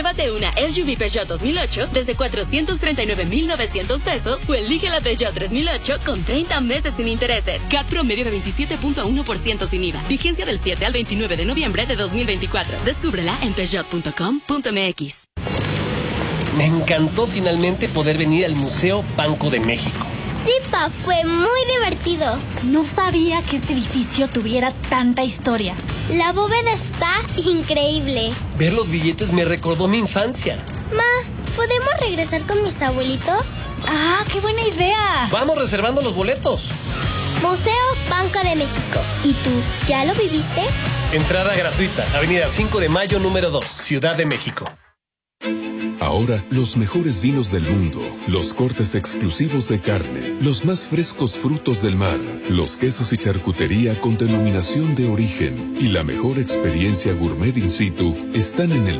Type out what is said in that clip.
Llévate una SUV Peugeot 2008 desde 439,900 pesos o elige la Peugeot 3008 con 30 meses sin intereses. CAT promedio de 27.1% sin IVA. Vigencia del 7 al 29 de noviembre de 2024. Descúbrela en Peugeot.com.mx. Me encantó finalmente poder venir al Museo Banco de México. Sí, pa, fue muy divertido. No sabía que este edificio tuviera tanta historia. La bóveda está increíble. Ver los billetes me recordó mi infancia. Ma, ¿podemos regresar con mis abuelitos? ¡Ah, qué buena idea! Vamos reservando los boletos. Museo Banco de México. ¿Y tú, ya lo viviste? Entrada gratuita, Avenida 5 de Mayo, número 2, Ciudad de México. Ahora, los mejores vinos del mundo, los cortes exclusivos de carne, los más frescos frutos del mar, los quesos y charcutería con denominación de origen y la mejor experiencia gourmet in situ están en el